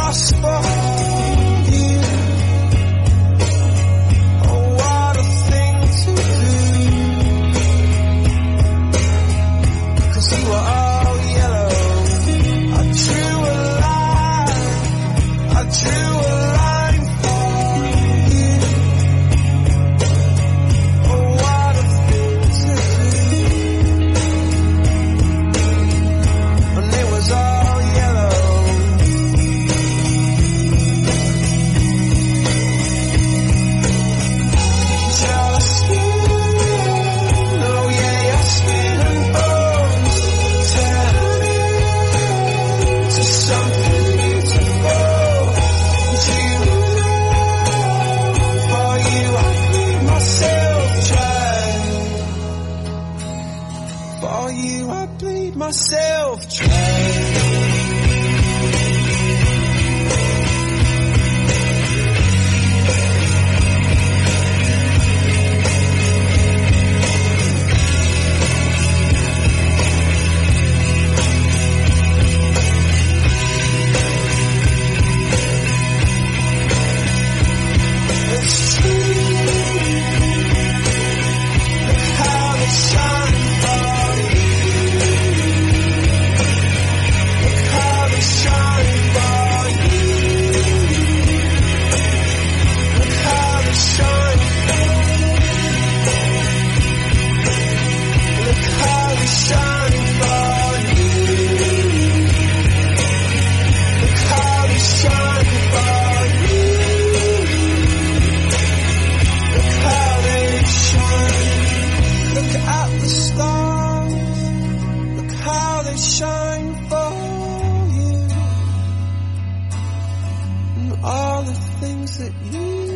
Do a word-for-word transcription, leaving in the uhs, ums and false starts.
just for you. Oh, what a thing to do, 'cause you were all yellow. I drew a line, I drew a line for you. Oh, what a thing to do, and it was all yellow. Just skin, oh yeah, your skin and bones turn into something beautiful. You, for you I bleed myself dry. For you I bleed myself dry. It's true. Look how they shine for you. Look how they shine for you. Look how they shine for you. Look how they shine for you. Look how they shine for you. Look how they shine. Look at the stars. Look how they shine for you. And all the things that you